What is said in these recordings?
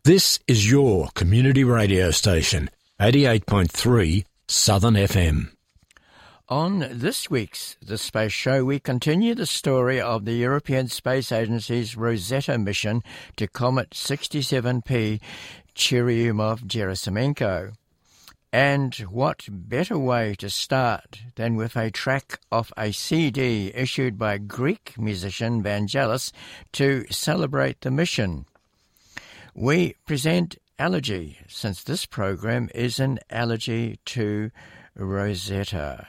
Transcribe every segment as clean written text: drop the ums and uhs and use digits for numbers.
This is your community radio station, 88.3 Southern FM. On this week's The Space Show, we continue the story of the European Space Agency's Rosetta mission to Comet 67P Churyumov-Gerasimenko. And what better way to start than with a track off a CD issued by Greek musician Vangelis to celebrate the mission. We present Allergy, since this program is an allergy to Rosetta.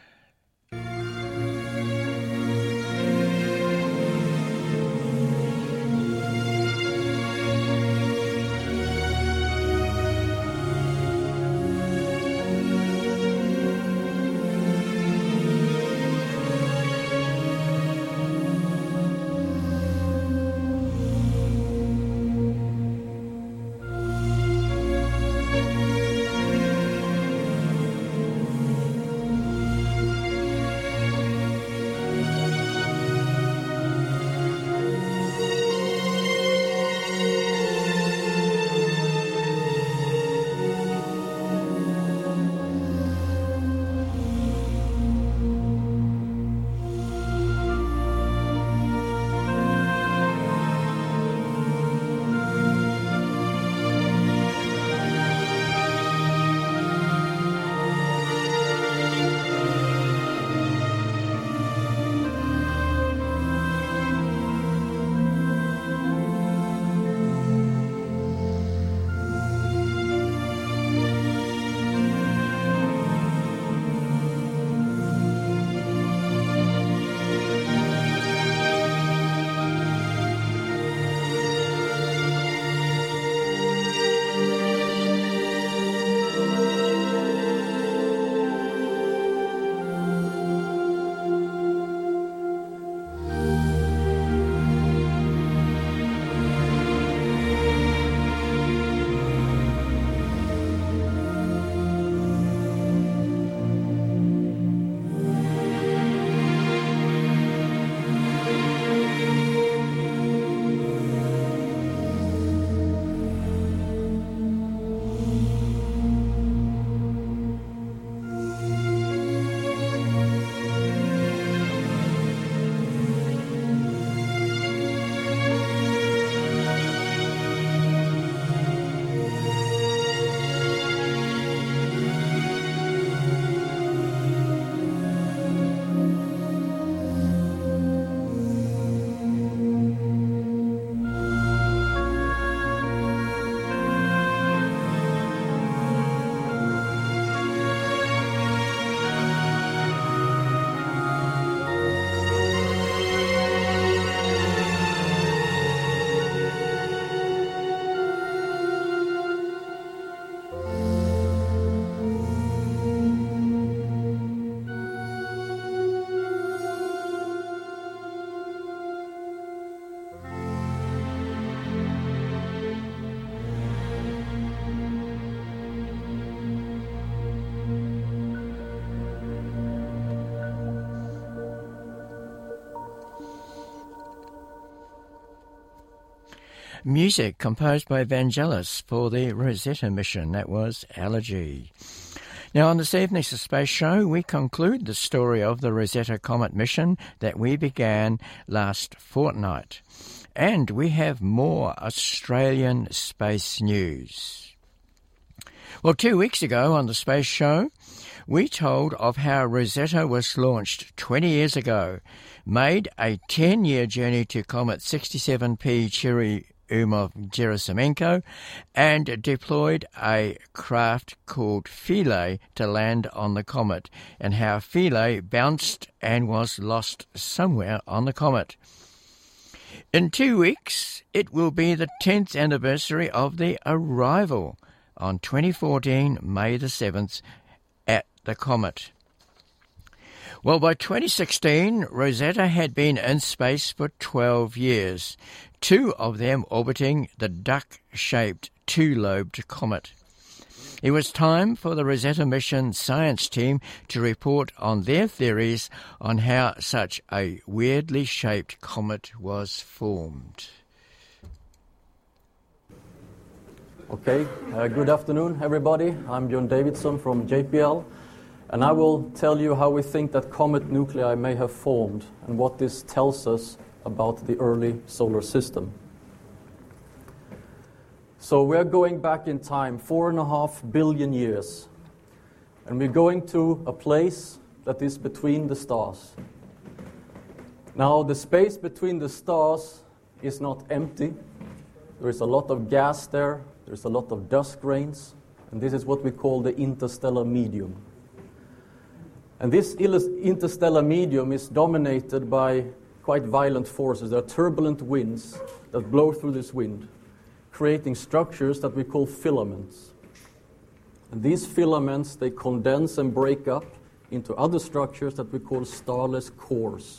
Music composed by Vangelis for the Rosetta mission. That was Allergy. Now, on this evening's Space Show, we conclude the story of the Rosetta Comet mission that we began last fortnight. And we have more Australian space news. Well, 2 weeks ago on the Space Show, we told of how Rosetta was launched 20 years ago, made a 10-year journey to Comet 67P Churyumov-Gerasimenko, and deployed a craft called Philae to land on the comet, and how Philae bounced and was lost somewhere on the comet. In 2 weeks, it will be the 10th anniversary of the arrival on 2014, May the 7th, at the comet. Well, by 2016, Rosetta had been in space for 12 years, 2 of them orbiting the duck-shaped two-lobed comet. It was time for the Rosetta mission science team to report on their theories on how such a weirdly shaped comet was formed. Okay, good afternoon, everybody. I'm Björn Davidson from JPL, and I will tell you how we think that comet nuclei may have formed and what this tells us about the early solar system. So we're going back in time 4.5 billion years, and we're going to a place that is between the stars. Now, the space between the stars is not empty. There is a lot of gas there, there's a lot of dust grains, and this is what we call the interstellar medium. And this interstellar medium is dominated by quite violent forces. There are turbulent winds that blow through this wind, creating structures that we call filaments. And these filaments, they condense and break up into other structures that we call starless cores.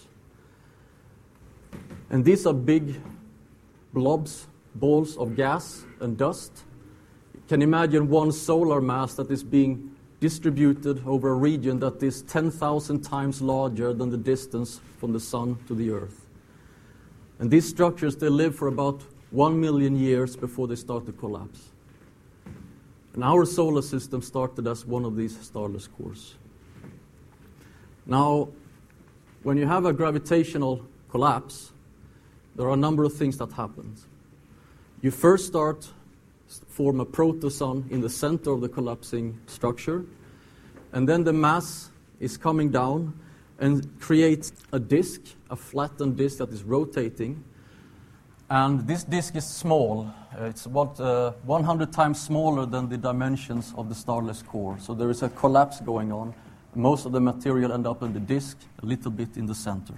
And these are big blobs, balls of gas and dust. You can imagine one solar mass that is being distributed over a region that is 10,000 times larger than the distance from the sun to the earth. And these structures, they live for about 1 million years before they start to collapse. And our solar system started as one of these starless cores. Now, when you have a gravitational collapse, there are a number of things that happen. You first form a protosun in the center of the collapsing structure, and then the mass is coming down and creates a disk, a flattened disk that is rotating. And this disk is small. It's about 100 times smaller than the dimensions of the starless core. So there is a collapse going on. Most of the material ends up in the disk, a little bit in the center.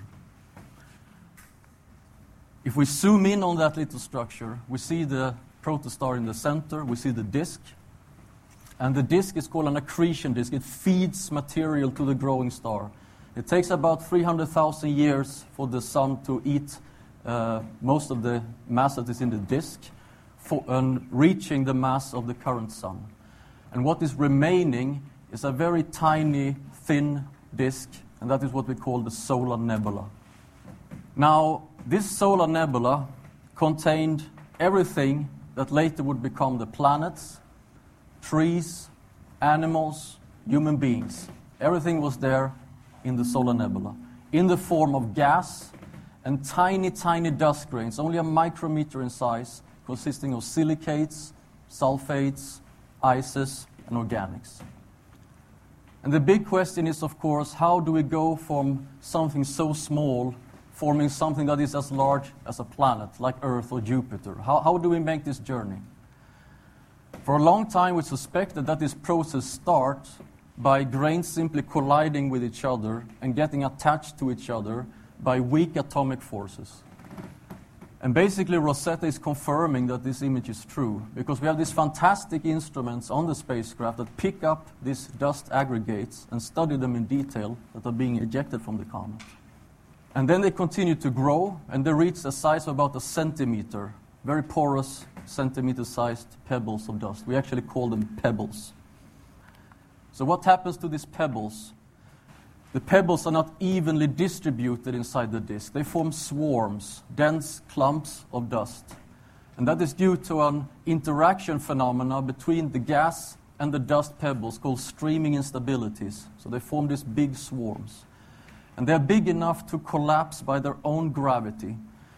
If we zoom in on that little structure, we see the protostar in the center, we see the disk, and the disk is called an accretion disk. It feeds material to the growing star. It takes about 300,000 years for the sun to eat most of the mass that is in the disk, reaching the mass of the current sun. And what is remaining is a very tiny, thin disk, and that is what we call the solar nebula. Now, this solar nebula contained everything that later would become the planets, trees, animals, human beings. Everything was there in the solar nebula, in the form of gas and tiny, tiny dust grains, only a micrometer in size, consisting of silicates, sulfates, ices, and organics. And the big question is, of course, how do we go from something so small forming something that is as large as a planet, like Earth or Jupiter? How do we make this journey? For a long time, we suspected that this process starts by grains simply colliding with each other and getting attached to each other by weak atomic forces. And basically, Rosetta is confirming that this image is true, because we have these fantastic instruments on the spacecraft that pick up these dust aggregates and study them in detail that are being ejected from the comet. And then they continue to grow, and they reach the size of about a centimeter, very porous, centimeter-sized pebbles of dust. We actually call them pebbles. So what happens to these pebbles? The pebbles are not evenly distributed inside the disk. They form swarms, dense clumps of dust. And that is due to an interaction phenomena between the gas and the dust pebbles called streaming instabilities. So they form these big swarms. And they're big enough to collapse by their own gravity.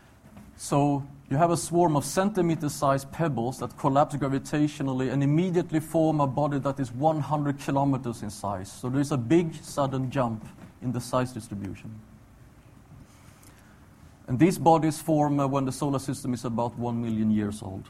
So you have a swarm of centimeter-sized pebbles that collapse gravitationally and immediately form a body that is 100 kilometers in size. So there's a big sudden jump in the size distribution. And these bodies form when the solar system is about 1 million years old.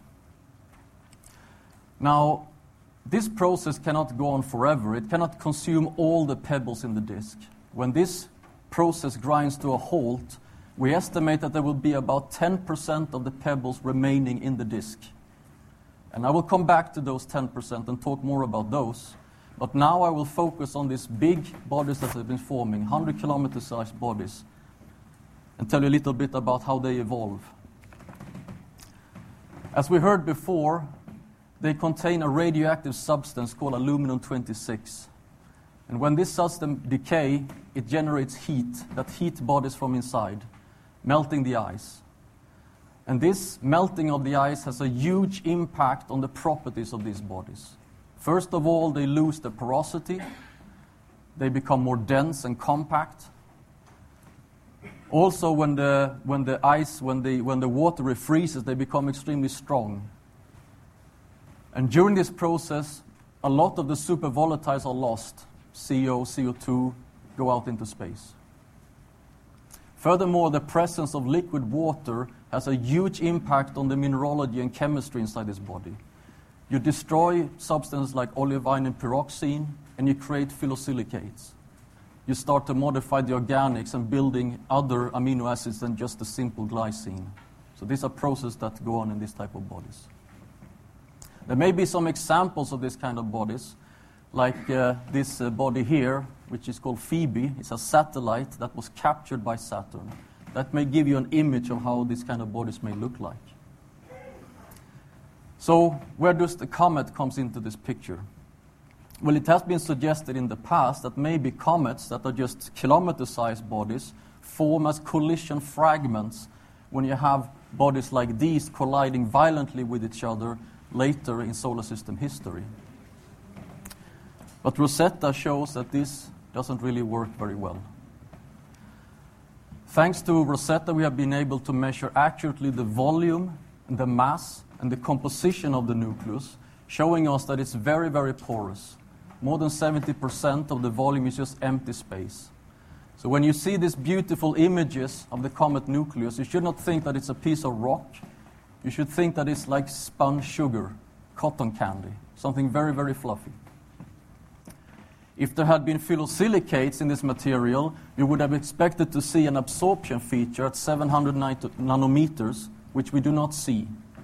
Now, this process cannot go on forever. It cannot consume all the pebbles in the disk. When this process grinds to a halt, we estimate that there will be about 10% of the pebbles remaining in the disk. And I will come back to those 10% and talk more about those. But now I will focus on these big bodies that have been forming, 100 kilometer sized bodies, and tell you a little bit about how they evolve. As we heard before, they contain a radioactive substance called aluminum-26. And when this substance decays, it generates heat that heat bodies from inside, melting the ice. And this melting of the ice has a huge impact on the properties of these bodies. First of all, they lose the porosity. They become more dense and compact. Also, when the water refreezes, they become extremely strong. And during this process, a lot of the super volatiles are lost. CO, CO2 go out into space. Furthermore, the presence of liquid water has a huge impact on the mineralogy and chemistry inside this body. You destroy substances like olivine and pyroxene, and you create phyllosilicates. You start to modify the organics and building other amino acids than just the simple glycine. So these are processes that go on in this type of bodies. There may be some examples of this kind of bodies, like this body here, which is called Phoebe. It's a satellite that was captured by Saturn. That may give you an image of how these kind of bodies may look like. So where does the comet comes into this picture? Well, it has been suggested in the past that maybe comets that are just kilometer-sized bodies form as collision fragments when you have bodies like these colliding violently with each other later in solar system history. But Rosetta shows that this doesn't really work very well. Thanks to Rosetta, we have been able to measure accurately the volume, and the mass, and the composition of the nucleus, showing us that it's very, very porous. More than 70% of the volume is just empty space. So when you see these beautiful images of the comet nucleus, you should not think that it's a piece of rock. You should think that it's like spun sugar, cotton candy, something very, very fluffy. If there had been phyllosilicates in this material, you would have expected to see an absorption feature at 700 nanometers, which we do not see.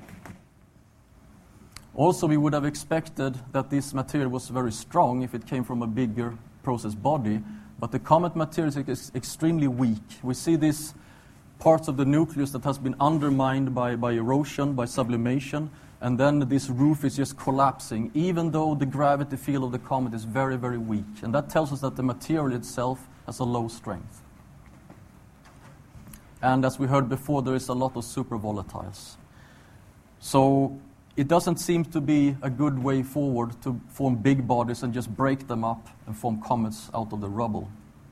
Also, we would have expected that this material was very strong if it came from a bigger process body, but the comet material is extremely weak. We see these parts of the nucleus that has been undermined by erosion, by sublimation, and then this roof is just collapsing, even though the gravity field of the comet is very, very weak. And that tells us that the material itself has a low strength. And as we heard before, there is a lot of super volatiles. So it doesn't seem to be a good way forward to form big bodies and just break them up and form comets out of the rubble.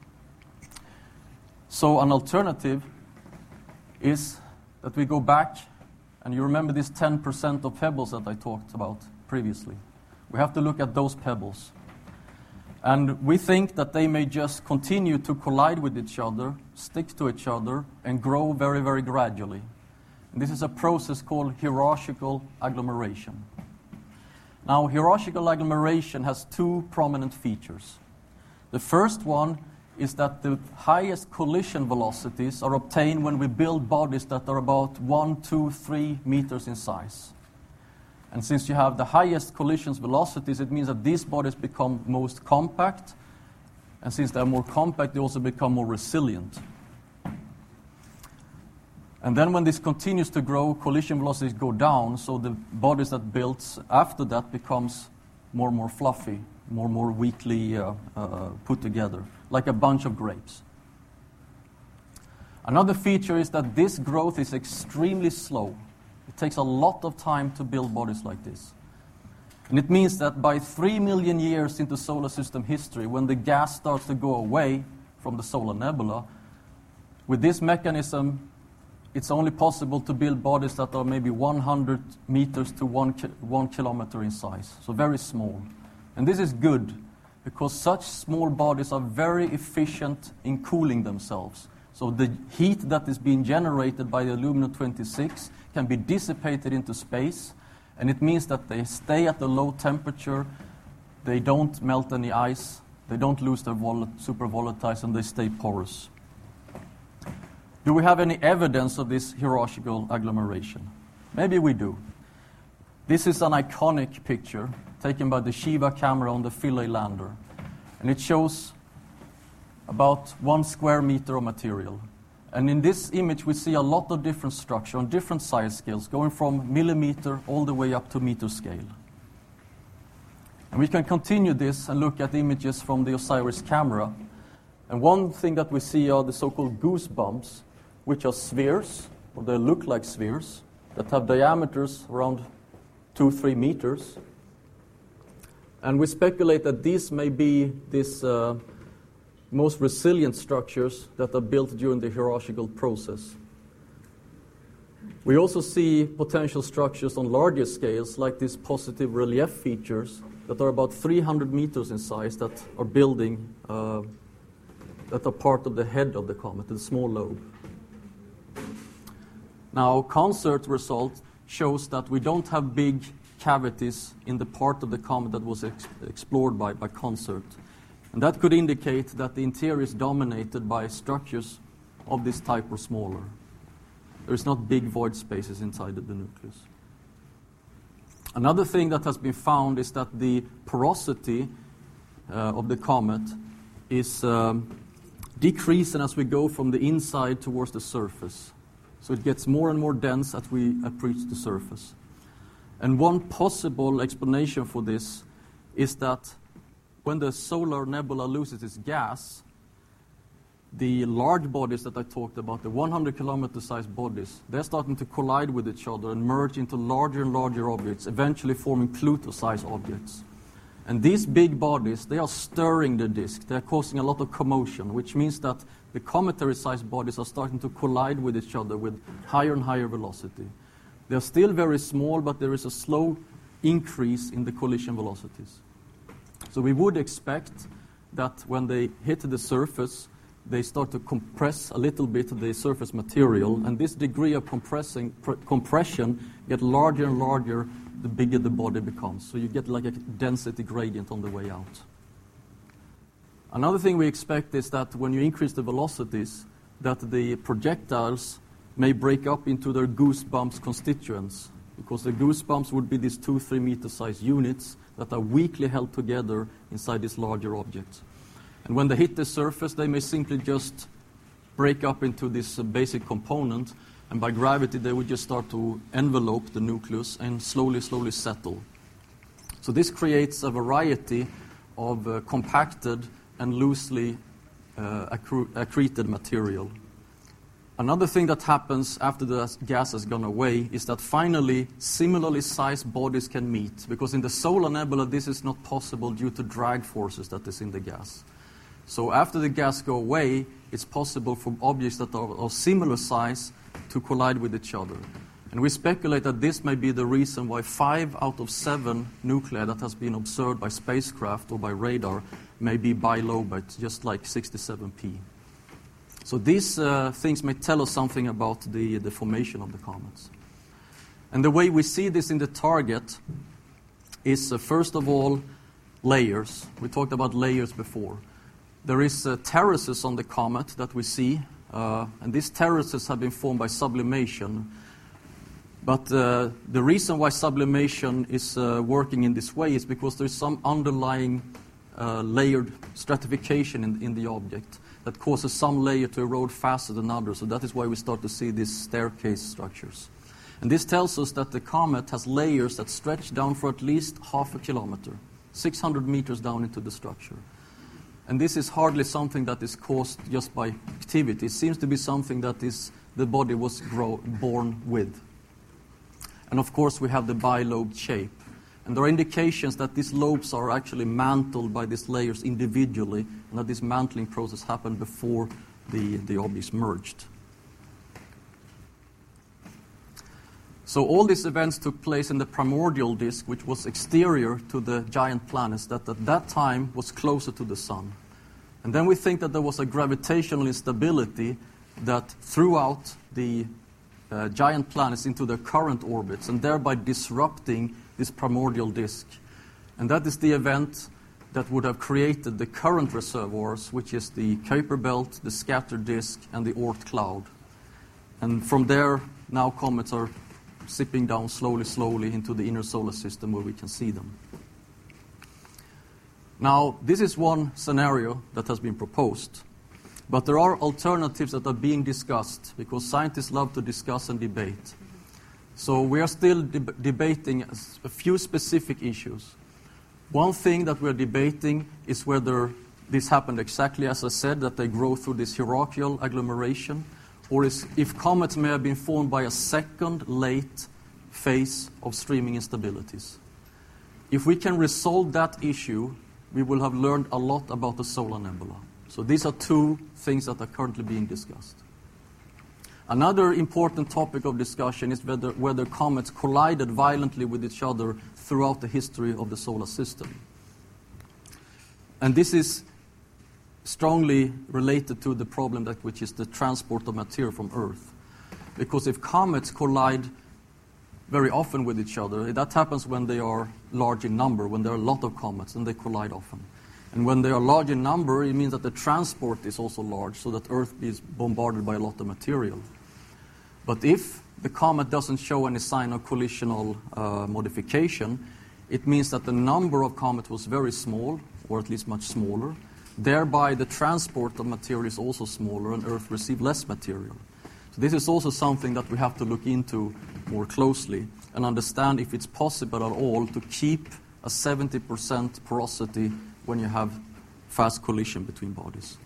So an alternative is that we go back, and you remember this 10% of pebbles that I talked about previously. We have to look at those pebbles. And we think that they may just continue to collide with each other, stick to each other, and grow very, very gradually. And this is a process called hierarchical agglomeration. Now, hierarchical agglomeration has two prominent features. The first one is that the highest collision velocities are obtained when we build bodies that are about 1, 2, 3 meters in size. And since you have the highest collision velocities, it means that these bodies become most compact, and since they're more compact, they also become more resilient. And then when this continues to grow, collision velocities go down, so the bodies that built after that becomes more and more fluffy, more and more weakly put together, like a bunch of grapes. Another feature is that this growth is extremely slow. It takes a lot of time to build bodies like this. And it means that by 3 million years into solar system history, when the gas starts to go away from the solar nebula, with this mechanism, it's only possible to build bodies that are maybe 100 meters to 1 kilometer in size, so very small. And this is good, because such small bodies are very efficient in cooling themselves. So the heat that is being generated by the aluminum-26 can be dissipated into space, and it means that they stay at a low temperature, they don't melt any ice, they don't lose their super volatiles, and they stay porous. Do we have any evidence of this hierarchical agglomeration? Maybe we do. This is an iconic picture taken by the Shiva camera on the Philae lander. And it shows about 1 square meter of material. And in this image, we see a lot of different structure on different size scales, going from millimeter all the way up to meter scale. And we can continue this and look at images from the OSIRIS camera. And one thing that we see are the so-called goosebumps, which are spheres or they look like spheres, that have diameters around 2-3 meters. And we speculate that these may be these most resilient structures that are built during the hierarchical process. We also see potential structures on larger scales, like these positive relief features that are about 300 meters in size, that are building, that are part of the head of the comet, the small lobe. Now, CONSERT result shows that we don't have big cavities in the part of the comet that was explored by CONSERT. And that could indicate that the interior is dominated by structures of this type or smaller. There is not big void spaces inside the nucleus. Another thing that has been found is that the porosity of the comet is decreasing as we go from the inside towards the surface. So it gets more and more dense as we approach the surface. And one possible explanation for this is that when the solar nebula loses its gas, the large bodies that I talked about, the 100-kilometer sized bodies, they're starting to collide with each other and merge into larger and larger objects, eventually forming Pluto-sized objects. And these big bodies, they are stirring the disk. They're causing a lot of commotion, which means that the cometary-sized bodies are starting to collide with each other with higher and higher velocity. They're still very small, but there is a slow increase in the collision velocities. So we would expect that when they hit the surface, they start to compress a little bit the surface material, and this degree of compression gets larger and larger the bigger the body becomes. So you get like a density gradient on the way out. Another thing we expect is that when you increase the velocities, that the projectiles may break up into their goosebumps constituents, because the goosebumps would be these 2-3 meter size units that are weakly held together inside this larger object. And when they hit the surface, they may simply just break up into this basic component, and by gravity they would just start to envelope the nucleus and slowly settle. So this creates a variety of compacted and loosely accreted material. Another thing that happens after the gas has gone away is that finally similarly sized bodies can meet, because in the solar nebula this is not possible due to drag forces that is in the gas. So after the gas go away, it's possible for objects that are of similar size to collide with each other. And we speculate that this may be the reason why 5 out of 7 nuclei that has been observed by spacecraft or by radar may be bilobate, just like 67P. So these things may tell us something about the formation of the comets. And the way we see this in the target is, first of all, layers. We talked about layers before. There is terraces on the comet that we see, and these terraces have been formed by sublimation. But the reason why sublimation is working in this way is because there is some underlying layered stratification in the object that causes some layer to erode faster than others. So that is why we start to see these staircase structures. And this tells us that the comet has layers that stretch down for at least half a kilometer, 600 meters down into the structure. And this is hardly something that is caused just by activity. It seems to be something that the body was born with. And of course we have the bilobed shape. And there are indications that these lobes are actually mantled by these layers individually, and that this mantling process happened before the objects merged. So all these events took place in the primordial disk, which was exterior to the giant planets that at that time was closer to the Sun. And then we think that there was a gravitational instability that threw out the giant planets into their current orbits, and thereby disrupting this primordial disk. And that is the event that would have created the current reservoirs, which is the Kuiper belt, the scattered disk, and the Oort cloud. And from there, now comets are sipping down slowly into the inner solar system where we can see them. Now, this is one scenario that has been proposed, but there are alternatives that are being discussed, because scientists love to discuss and debate. So we are still debating a few specific issues. One thing that we're debating is whether this happened exactly as I said, that they grow through this hierarchical agglomeration, or if comets may have been formed by a second late phase of streaming instabilities. If we can resolve that issue, we will have learned a lot about the solar nebula. So these are two things that are currently being discussed. Another important topic of discussion is whether comets collided violently with each other throughout the history of the solar system. And this is strongly related to the problem which is the transport of material from Earth. Because if comets collide very often with each other, that happens when they are large in number, when there are a lot of comets, and they collide often. And when they are large in number, it means that the transport is also large, so that Earth is bombarded by a lot of material. But if the comet doesn't show any sign of collisional modification, it means that the number of comets was very small, or at least much smaller. Thereby, the transport of material is also smaller, and Earth received less material. So this is also something that we have to look into more closely and understand if it's possible at all to keep a 70% porosity when you have fast collision between bodies.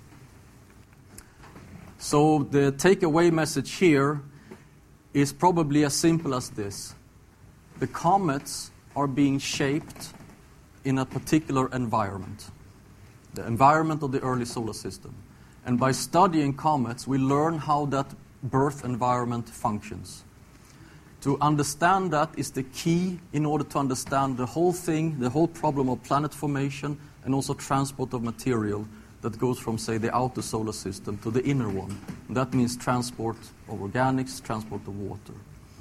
So the takeaway message here is probably as simple as this. The comets are being shaped in a particular environment, the environment of the early solar system. And by studying comets, we learn how that birth environment functions. To understand that is the key in order to understand the whole thing, the whole problem of planet formation, and also transport of material that goes from, say, the outer solar system to the inner one. And that means transport of organics, transport of water.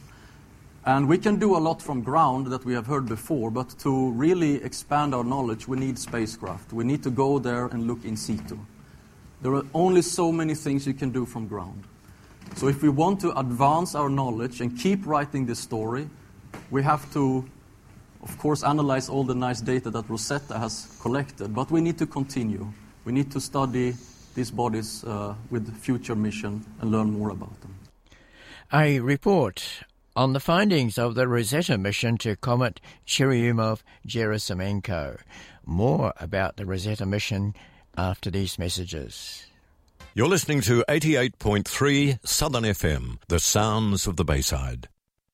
And we can do a lot from ground that we have heard before, but to really expand our knowledge, we need spacecraft. We need to go there and look in situ. There are only so many things you can do from ground. So if we want to advance our knowledge and keep writing this story, we have to, of course, analyze all the nice data that Rosetta has collected, but we need to continue. We need to study these bodies with future mission and learn more about them. A report on the findings of the Rosetta mission to comet Churyumov-Gerasimenko. More about the Rosetta mission after these messages. You're listening to 88.3 Southern FM, the sounds of the Bayside.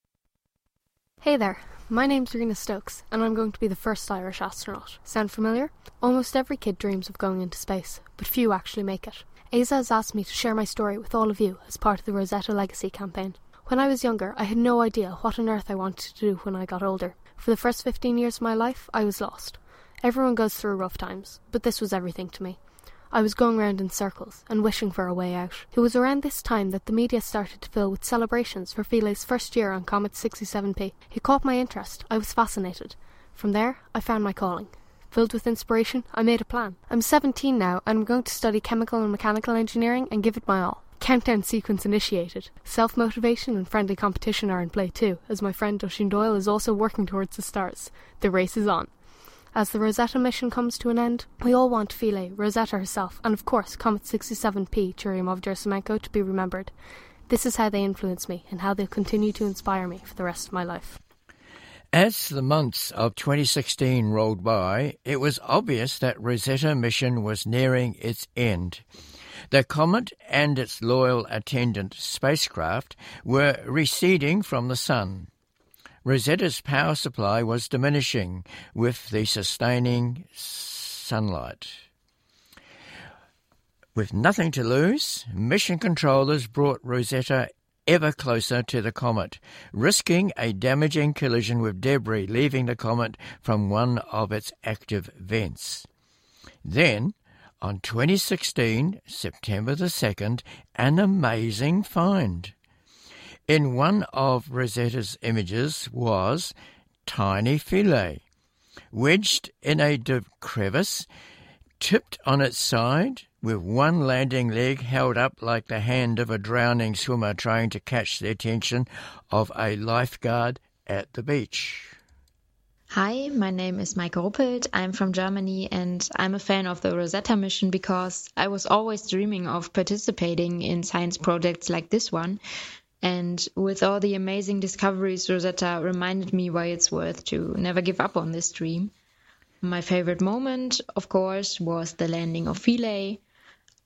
Hey there, my name's Rena Stokes, and I'm going to be the first Irish astronaut. Sound familiar? Almost every kid dreams of going into space, but few actually make it. Asa has asked me to share my story with all of you as part of the Rosetta Legacy campaign. When I was younger, I had no idea what on earth I wanted to do when I got older. For the first 15 years of my life, I was lost. Everyone goes through rough times, but this was everything to me. I was going round in circles and wishing for a way out. It was around this time that the media started to fill with celebrations for Philae's first year on Comet 67P. It caught my interest. I was fascinated. From there, I found my calling. Filled with inspiration, I made a plan. I'm 17 now, and I'm going to study chemical and mechanical engineering and give it my all. Countdown sequence initiated. Self-motivation and friendly competition are in play too, as my friend Oisin Doyle is also working towards the stars. The race is on. As the Rosetta mission comes to an end, we all want Philae, Rosetta herself, and of course Comet 67P Churyumov-Gerasimenko to be remembered. This is how they influence me, and how they'll continue to inspire me for the rest of my life. As the months of 2016 rolled by, it was obvious that Rosetta mission was nearing its end. The comet and its loyal attendant spacecraft were receding from the sun. Rosetta's power supply was diminishing with the sustaining sunlight. With nothing to lose, mission controllers brought Rosetta ever closer to the comet, risking a damaging collision with debris leaving the comet from one of its active vents. Then, on 2016, September the 2nd, an amazing find. In one of Rosetta's images was tiny Philae, wedged in a crevice, tipped on its side, with one landing leg held up like the hand of a drowning swimmer trying to catch the attention of a lifeguard at the beach. Hi, my name is Maike Ruppelt. I'm from Germany, and I'm a fan of the Rosetta mission because I was always dreaming of participating in science projects like this one. And with all the amazing discoveries, Rosetta reminded me why it's worth to never give up on this dream. My favorite moment, of course, was the landing of Philae.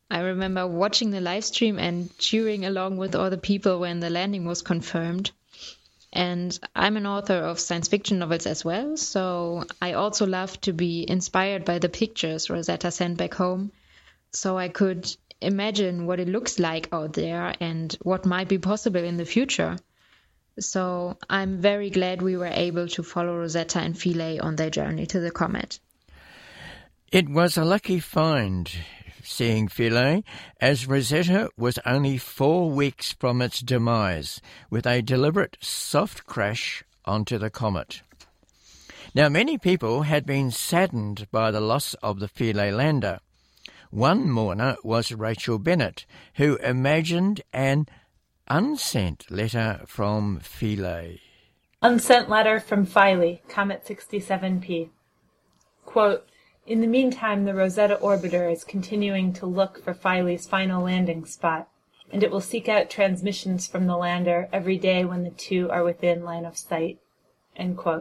I remember watching the live stream and cheering along with all the people when the landing was confirmed. And I'm an author of science fiction novels as well, so I also love to be inspired by the pictures Rosetta sent back home, so I could imagine what it looks like out there and what might be possible in the future. So I'm very glad we were able to follow Rosetta and Philae on their journey to the comet. It was a lucky find seeing Philae, as Rosetta was only 4 weeks from its demise, with a deliberate soft crash onto the comet. Now, many people had been saddened by the loss of the Philae lander. One mourner was Rachel Bennett, who imagined an unsent letter from Philae. Unsent letter from Philae, Comet 67P. Quote, "In the meantime, the Rosetta orbiter is continuing to look for Philae's final landing spot, and it will seek out transmissions from the lander every day when the two are within line of sight." End quote.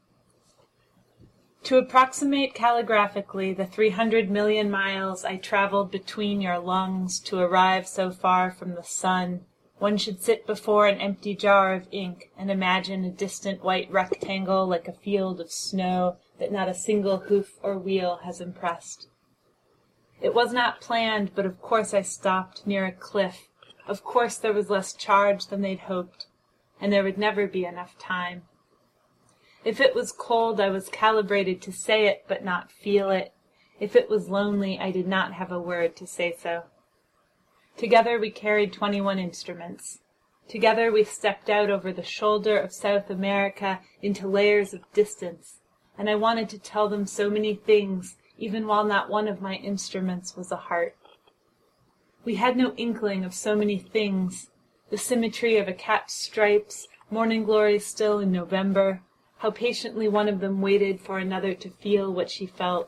To approximate calligraphically the 300 million miles I traveled between your lungs to arrive so far from the sun, one should sit before an empty jar of ink and imagine a distant white rectangle like a field of snow that not a single hoof or wheel has impressed. It was not planned, but of course I stopped near a cliff. Of course there was less charge than they'd hoped, and there would never be enough time. If it was cold, I was calibrated to say it but not feel it. If it was lonely, I did not have a word to say so. Together we carried 21 instruments. Together we stepped out over the shoulder of South America into layers of distance, and I wanted to tell them so many things, even while not one of my instruments was a heart. We had no inkling of so many things: the symmetry of a cat's stripes, morning glory still in November, how patiently one of them waited for another to feel what she felt.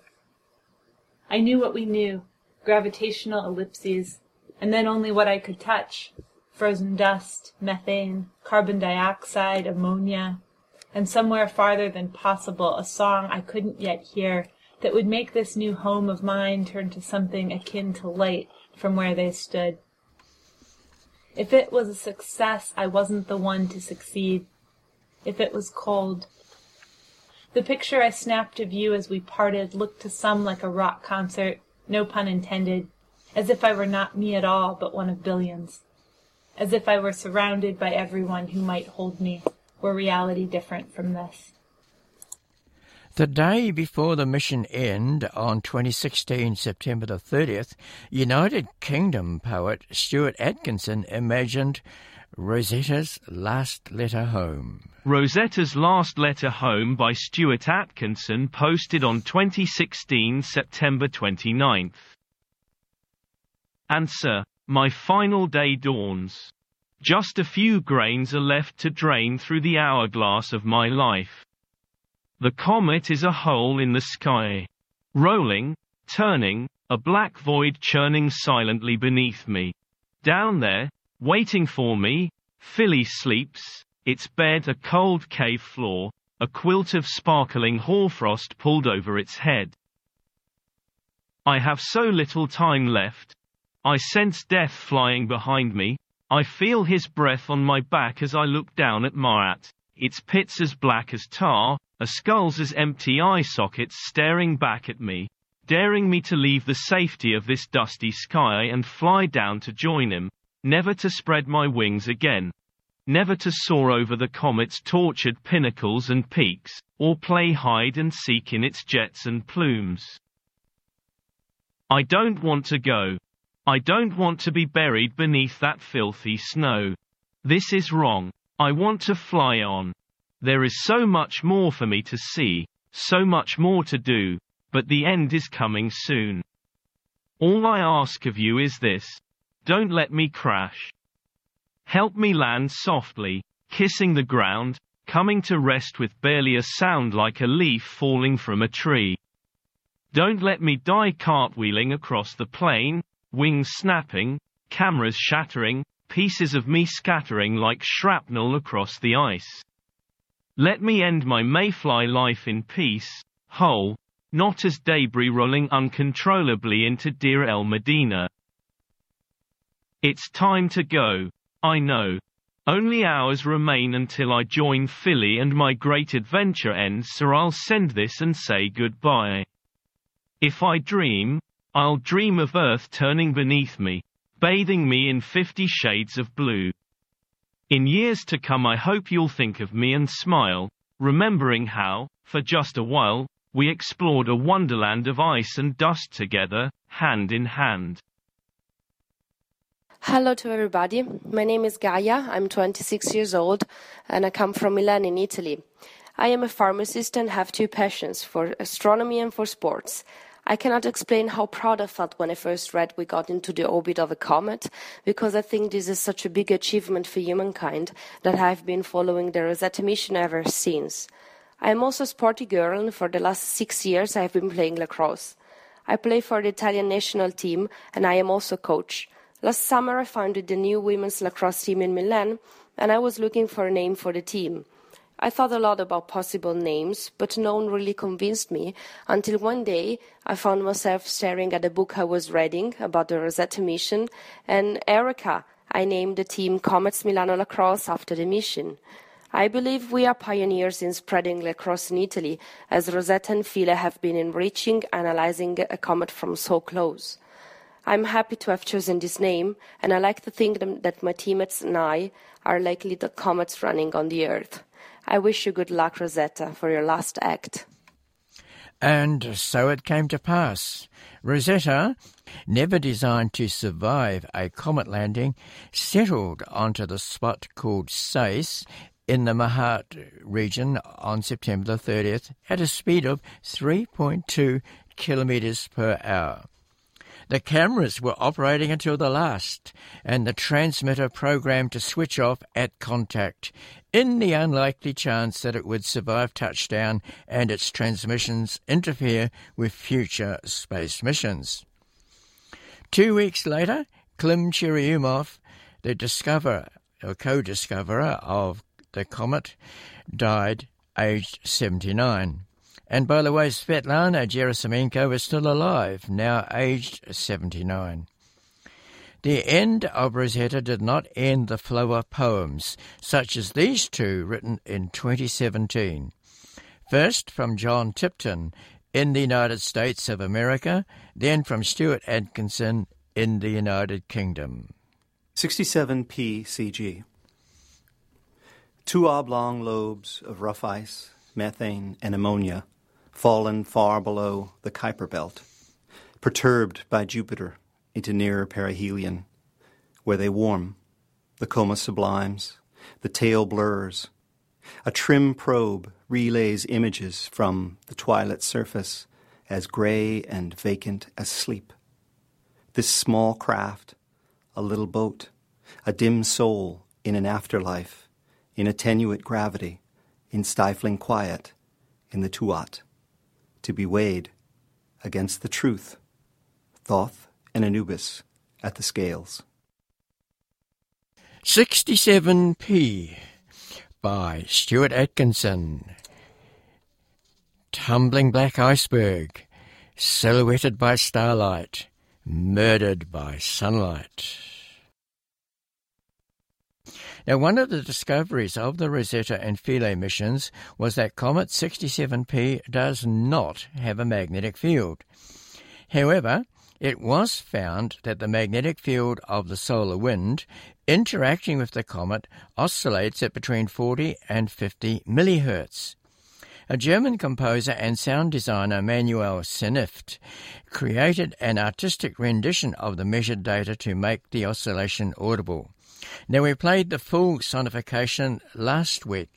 I knew what we knew, gravitational ellipses, and then only what I could touch: frozen dust, methane, carbon dioxide, ammonia, and somewhere farther than possible a song I couldn't yet hear that would make this new home of mine turn to something akin to light from where they stood. If it was a success, I wasn't the one to succeed. If it was cold. The picture I snapped of you as we parted looked to some like a rock concert, no pun intended, as if I were not me at all, but one of billions. As if I were surrounded by everyone who might hold me, were reality different from this. The day before the mission end, on 2016, September the 30th, United Kingdom poet Stuart Atkinson imagined Rosetta's Last Letter Home. Rosetta's Last Letter Home by Stuart Atkinson, posted on 2016, September 29th. Answer: my final day dawns. Just a few grains are left to drain through the hourglass of my life. The comet is a hole in the sky. Rolling, turning, a black void churning silently beneath me. Down there, waiting for me, Philae sleeps, its bed a cold cave floor, a quilt of sparkling hoarfrost pulled over its head. I have so little time left. I sense death flying behind me. I feel his breath on my back as I look down at Maat, its pits as black as tar, a skulls as empty eye sockets staring back at me, daring me to leave the safety of this dusty sky and fly down to join him, never to spread my wings again, never to soar over the comet's tortured pinnacles and peaks, or play hide and seek in its jets and plumes. I don't want to go. I don't want to be buried beneath that filthy snow. This is wrong. I want to fly on. There is so much more for me to see, so much more to do, but the end is coming soon. All I ask of you is this: don't let me crash. Help me land softly, kissing the ground, coming to rest with barely a sound like a leaf falling from a tree. Don't let me die cartwheeling across the plain, wings snapping, cameras shattering, pieces of me scattering like shrapnel across the ice. Let me end my mayfly life in peace, whole, not as debris rolling uncontrollably into Deir el Medina. It's time to go, I know. Only hours remain until I join Philly and my great adventure ends, so I'll send this and say goodbye. If I dream, I'll dream of Earth turning beneath me, bathing me in 50 shades of blue. In years to come I hope you'll think of me and smile, remembering how, for just a while, we explored a wonderland of ice and dust together, hand in hand. Hello to everybody. My name is Gaia. I'm 26 years old and I come from Milan in Italy. I am a pharmacist and have two passions, for astronomy and for sports. I cannot explain how proud I felt when I first read we got into the orbit of a comet, because I think this is such a big achievement for humankind that I've been following the Rosetta mission ever since. I am also a sporty girl, and for the last 6 years I have been playing lacrosse. I play for the Italian national team and I am also coach. Last summer I founded the new women's lacrosse team in Milan, and I was looking for a name for the team. I thought a lot about possible names, but no one really convinced me, until one day I found myself staring at a book I was reading about the Rosetta mission, and Eureka! I named the team Comets Milano Lacrosse after the mission. I believe we are pioneers in spreading lacrosse in Italy, as Rosetta and Philae have been enriching, analyzing a comet from so close. I'm happy to have chosen this name, and I like to think that my teammates and I are like little comets running on the Earth. I wish you good luck, Rosetta, for your last act. And so it came to pass. Rosetta, never designed to survive a comet landing, settled onto the spot called Sais in the Mahat region on September the 30th at a speed of 3.2 kilometres per hour. The cameras were operating until the last, and the transmitter programmed to switch off at contact, in the unlikely chance that it would survive touchdown and its transmissions interfere with future space missions. 2 weeks later, Klim Churyumov, the discoverer or co-discoverer of the comet, died aged 79. And by the way, Svetlana Gerasimenko is still alive, now aged 79. The end of Rosetta did not end the flow of poems, such as these two written in 2017. First from John Tipton in the United States of America, then from Stuart Atkinson in the United Kingdom. 67p CG. 2 oblong lobes of rough ice, methane and ammonia, fallen far below the Kuiper belt, perturbed by Jupiter into nearer perihelion, where they warm, the coma sublimes, the tail blurs. A trim probe relays images from the twilit surface as grey and vacant as sleep. This small craft, a little boat, a dim soul in an afterlife, in attenuate gravity, in stifling quiet, in the Tuat, to be weighed against the truth, Thoth and Anubis at the scales. 67p by Stuart Atkinson. Tumbling black iceberg, silhouetted by starlight, murdered by sunlight. Now, one of the discoveries of the Rosetta and Philae missions was that Comet 67P does not have a magnetic field. However, it was found that the magnetic field of the solar wind interacting with the comet oscillates at between 40 and 50 millihertz. A German composer and sound designer, Manuel Senft, created an artistic rendition of the measured data to make the oscillation audible. Now, we played the full sonification last week.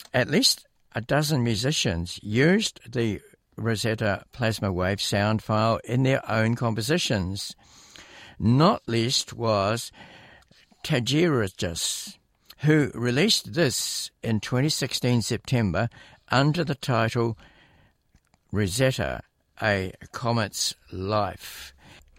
At least a dozen musicians used the Rosetta Plasma Wave sound file in their own compositions. Not least was Tagirajus, who released this in 2016 September under the title Rosetta, A Comet's Life.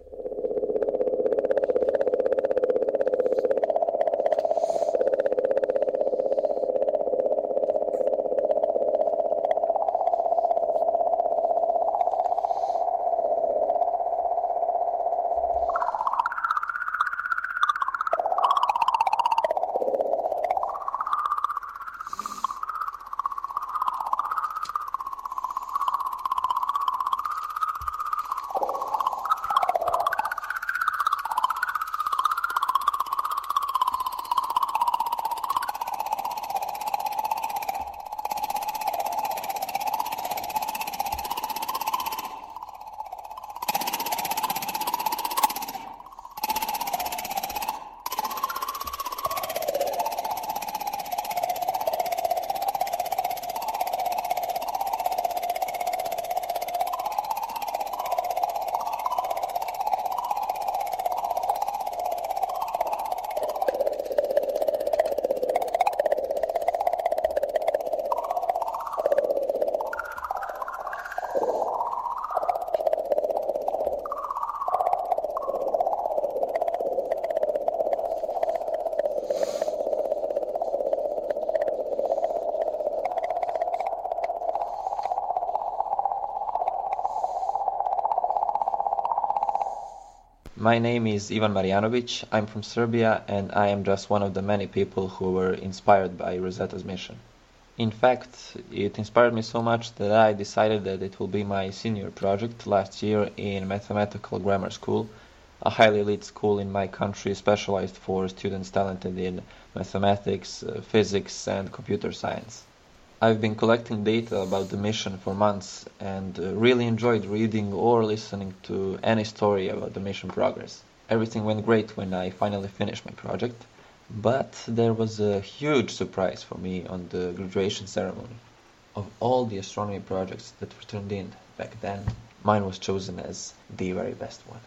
My name is Ivan Marjanovic. I'm from Serbia, and I am just one of the many people who were inspired by Rosetta's mission. In fact, it inspired me so much that I decided that it will be my senior project last year in Mathematical Grammar School, a highly elite school in my country specialized for students talented in mathematics, physics, and computer science. I've been collecting data about the mission for months and really enjoyed reading or listening to any story about the mission progress. Everything went great when I finally finished my project, but there was a huge surprise for me on the graduation ceremony. Of all the astronomy projects that were turned in back then, mine was chosen as the very best one.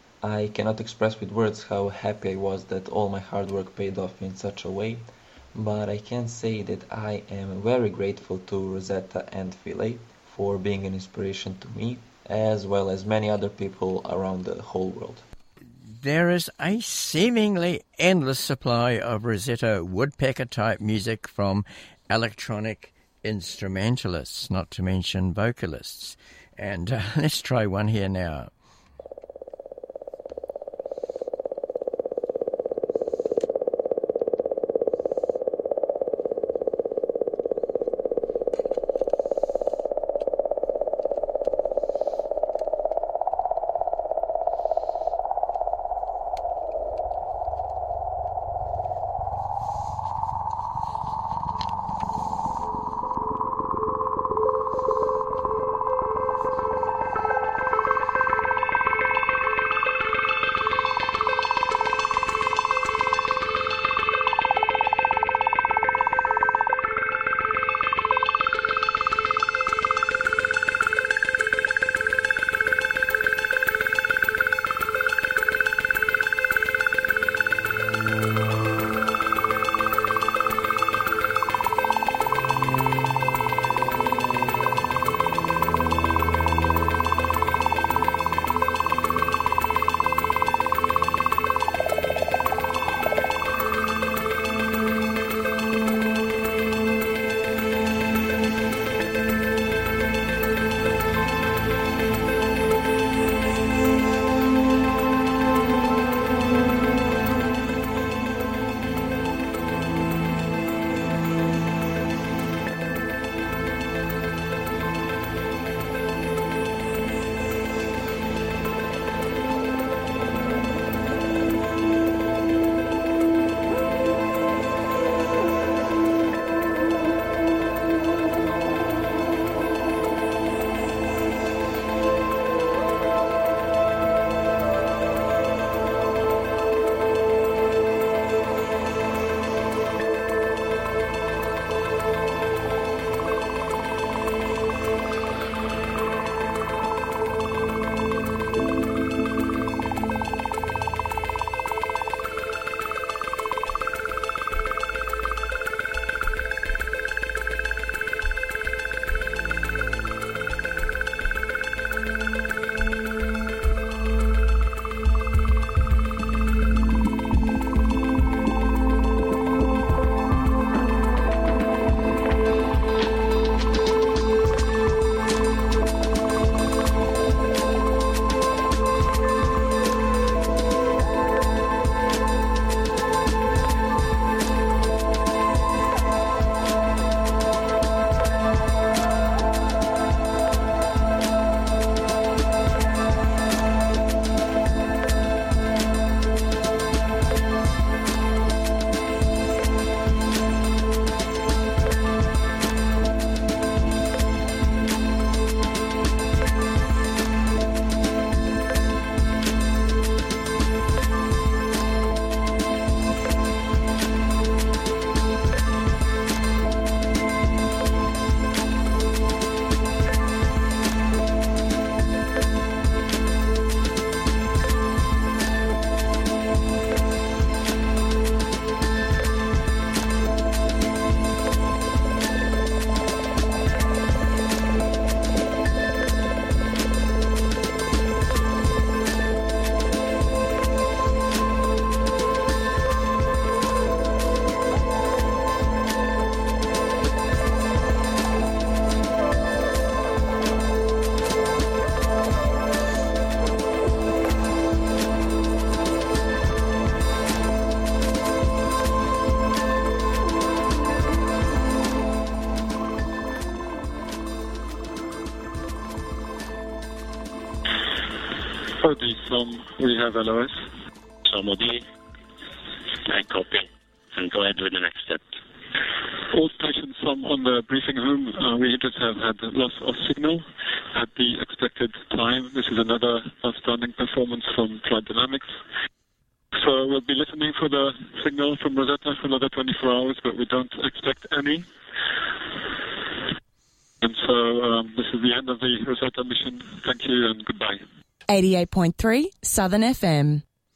I cannot express with words how happy I was that all my hard work paid off in such a way, but I can say that I am very grateful to Rosetta and Philae for being an inspiration to me, as well as many other people around the whole world. There is a seemingly endless supply of Rosetta woodpecker-type music from electronic instrumentalists, not to mention vocalists. And let's try one here now. Freddy from Rehab LOS. Somebody, I copy, and go ahead with the next step. All stations on the briefing room, we just have had loss of signal at the expected time. This is another outstanding performance from Flight Dynamics. So we'll be listening for the signal from Rosetta for another 24 hours, but we don't expect any. And so this is the end of the Rosetta mission. Thank you and goodbye. 88.3 Southern FM.